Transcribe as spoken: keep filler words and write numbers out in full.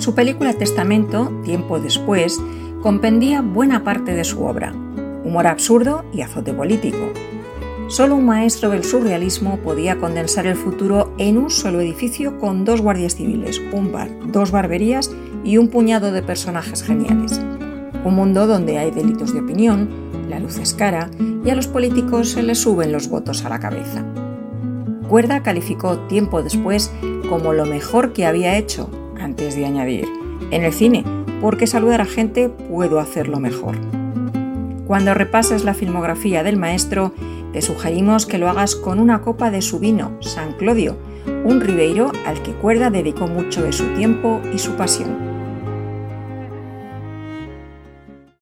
Su película Testamento, tiempo después, compendía buena parte de su obra, humor absurdo y azote político. Solo un maestro del surrealismo podía condensar el futuro en un solo edificio con dos guardias civiles, un bar, dos barberías y un puñado de personajes geniales. Un mundo donde hay delitos de opinión, la luz es cara y a los políticos se les suben los votos a la cabeza. Cuerda calificó tiempo después como lo mejor que había hecho, antes de añadir, en el cine, porque saludar a gente puedo hacerlo mejor. Cuando repases la filmografía del maestro, te sugerimos que lo hagas con una copa de su vino, San Clodio, un ribeiro al que Cuerda dedicó mucho de su tiempo y su pasión.